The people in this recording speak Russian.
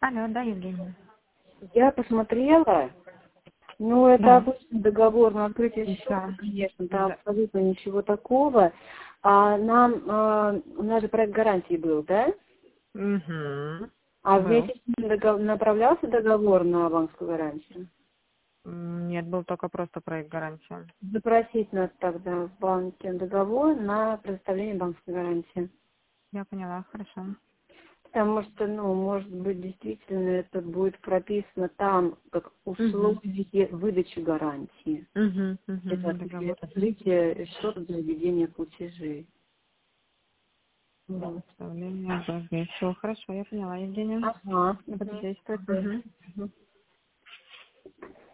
Алло, да, Евгения? Я посмотрела, ну, это Да. обычный договор на открытие счета, Да. конечно, там Да. абсолютно ничего такого. А у нас же проект гарантии был, да? Угу. А Был. вместе с ним направлялся договор на банковскую гарантию? Нет, был только просто проект гарантии. Запросить надо тогда в банке договор на предоставление банковской гарантии. Я поняла, хорошо. Потому что, ну, может быть, действительно это будет прописано там, как Угу. условие выдачи гарантии. Угу. Это Угу. Договор. открытие счета для ведения платежей. Вот. Предоставление должны. Все, хорошо, я поняла, Евгения. Ага. Буду действовать. Мгм. Угу. Мгм.